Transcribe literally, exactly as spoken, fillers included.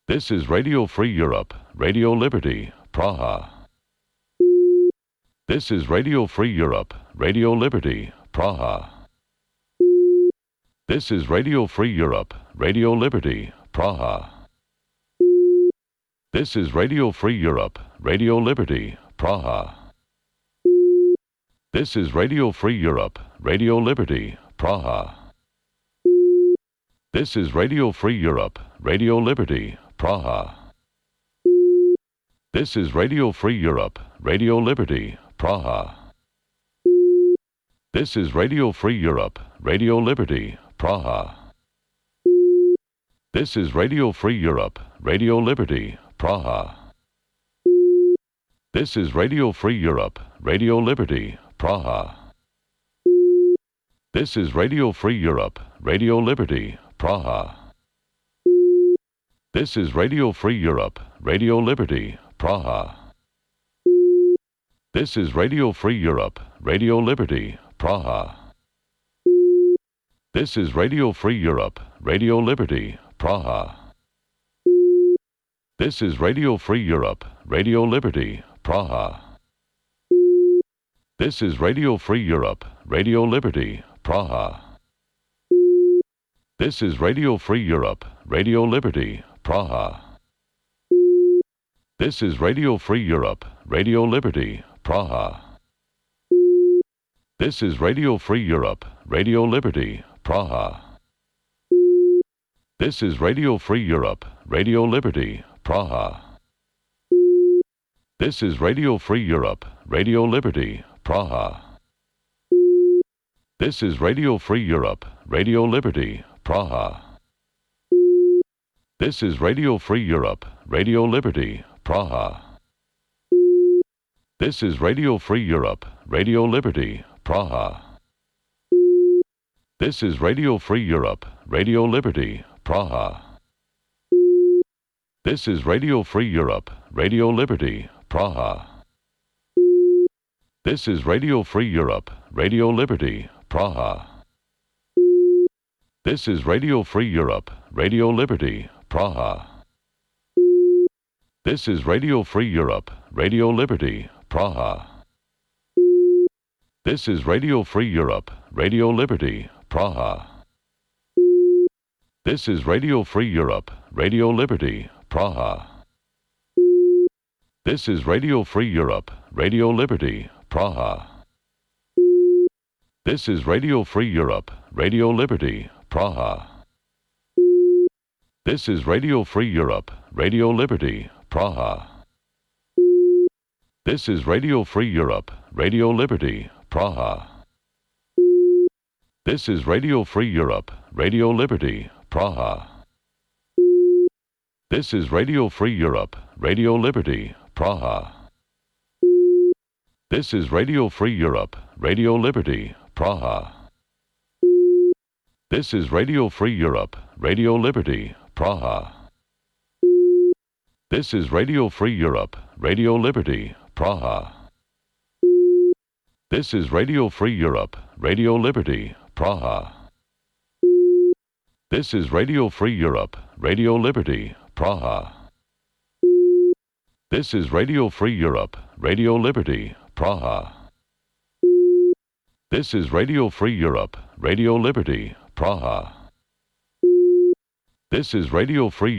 This is Radio Free Europe, Radio Liberty, Praha. This is Radio Free Europe, Radio Liberty, Praha. This is Radio Free Europe, Radio Liberty, Praha. This is Radio Free Europe, Radio Liberty, Praha. This is Radio Free Europe, Radio Liberty, Praha. This is Radio Free Europe, Radio Liberty, Praha. This is Radio Free Europe, Radio Liberty, Praha. This is Radio Free Europe, Radio Liberty, Praha. This is Radio Free Europe, Radio Liberty, Praha. This is Radio Free Europe, Radio Liberty, Praha. This is Radio Free Europe, Radio Liberty, Praha. This is Radio Free Europe, Radio Liberty, Praha. This is Radio Free Europe, Radio Liberty, Praha. This is Radio Free Europe, Radio Liberty, Praha. This is Radio Free Europe, Radio Liberty, Praha. This is Radio Free Europe, Radio Liberty, Praha. This is Radio Free Europe, Radio Liberty, Praha. This is Radio Free Europe, Radio Liberty, Praha. This is Radio Free Europe, Radio Liberty, Praha. This is Radio Free Europe, Radio Liberty, Praha. This is Radio Free Europe, Radio Liberty, Praha. This is Radio Free Europe, Radio Liberty, Praha. This is Radio Free Europe, Radio Liberty, Praha. This is Radio Free Europe, Radio Liberty, Praha. This is Radio Free Europe, Radio Liberty, Praha. This is Radio Free Europe, Radio Liberty, Praha. This is Radio Free Europe, Radio Liberty, Praha. This is Radio Free Europe, Radio Liberty, Praha. This is Radio Free Europe, Radio Liberty, Praha. This is Radio Free Europe, Radio Liberty, Praha. This is Radio Free Europe, Radio Liberty, Praha. This is Radio Free Europe, Radio Liberty, Praha. This is Radio Free Europe, Radio Liberty, Praha. This is Radio Free Europe, Radio Liberty, Praha. This is Radio Free Europe, Radio Liberty, Praha. This is Radio Free Europe, Radio Liberty, Praha. This is Radio Free Europe, Radio Liberty, Praha. This is Radio Free Europe, Radio Liberty, Praha. This is Radio Free Europe, Radio Liberty, Praha. This is Radio Free Europe, Radio Liberty, Praha. This is Radio Free Europe, Radio Liberty, Praha. This is Radio Free Europe, Radio Liberty, Praha. This is Radio Free Europe, Radio Liberty, Praha. This is Radio Free Europe, Radio Liberty, Praha. This is Radio Free